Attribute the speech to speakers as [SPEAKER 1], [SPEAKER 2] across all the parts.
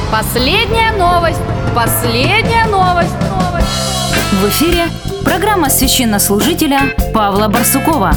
[SPEAKER 1] Последняя новость. Последняя новость.
[SPEAKER 2] В эфире программа священнослужителя Павла Барсукова.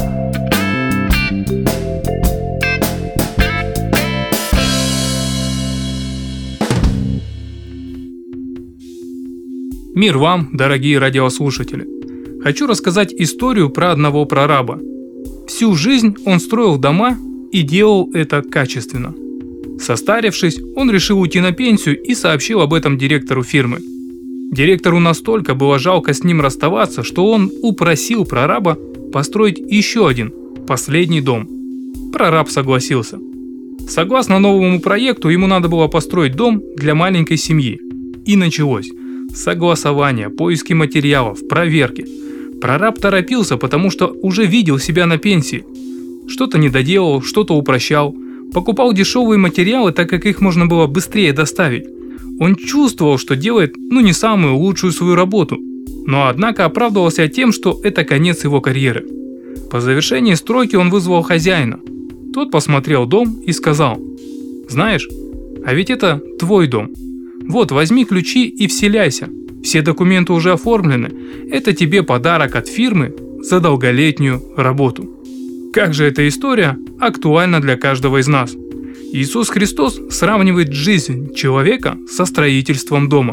[SPEAKER 3] Мир вам, дорогие радиослушатели! Хочу рассказать историю про одного прораба. Всю жизнь он строил дома и делал это качественно. Состарившись, он решил уйти на пенсию и сообщил об этом директору фирмы. Директору настолько было жалко с ним расставаться, что он упросил прораба построить еще один, последний дом. Прораб согласился. Согласно новому проекту, ему надо было построить дом для маленькой семьи. И началось согласование, поиски материалов, проверки. Прораб торопился, потому что уже видел себя на пенсии. Что-то не доделал, что-то упрощал. Покупал дешевые материалы, так как их можно было быстрее доставить. Он чувствовал, что делает не самую лучшую свою работу, но однако оправдывался тем, что это конец его карьеры. По завершении стройки он вызвал хозяина. Тот посмотрел дом и сказал: «Знаешь, а ведь это твой дом. Вот, возьми ключи и вселяйся. Все документы уже оформлены. Это тебе подарок от фирмы за долголетнюю работу». Как же эта история актуальна для каждого из нас? Иисус Христос сравнивает жизнь человека со строительством дома.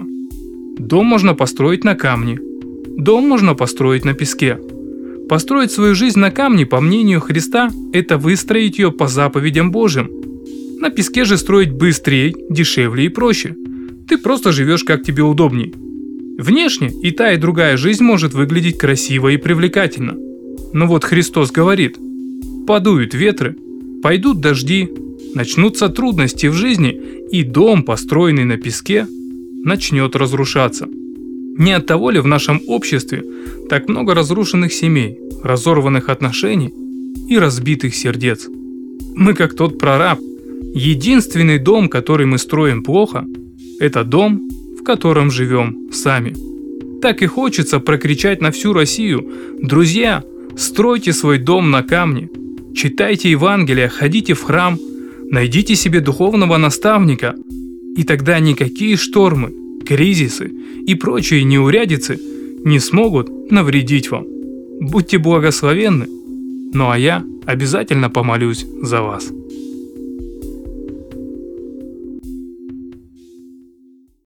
[SPEAKER 3] Дом можно построить на камне. Дом можно построить на песке. Построить свою жизнь на камне, по мнению Христа, это выстроить ее по заповедям Божьим. На песке же строить быстрее, дешевле и проще. Ты просто живешь как тебе удобней. Внешне и та, и другая жизнь может выглядеть красиво и привлекательно. Но вот Христос говорит: подуют ветры, пойдут дожди, начнутся трудности в жизни, и дом, построенный на песке, начнет разрушаться. Не от того ли в нашем обществе так много разрушенных семей, разорванных отношений и разбитых сердец? Мы как тот прораб. Единственный дом, который мы строим плохо, это дом, в котором живем сами. Так и хочется прокричать на всю Россию: друзья, стройте свой дом на камне, читайте Евангелие, ходите в храм, найдите себе духовного наставника, и тогда никакие штормы, кризисы и прочие неурядицы не смогут навредить вам. Будьте благословенны, ну а я обязательно помолюсь за вас.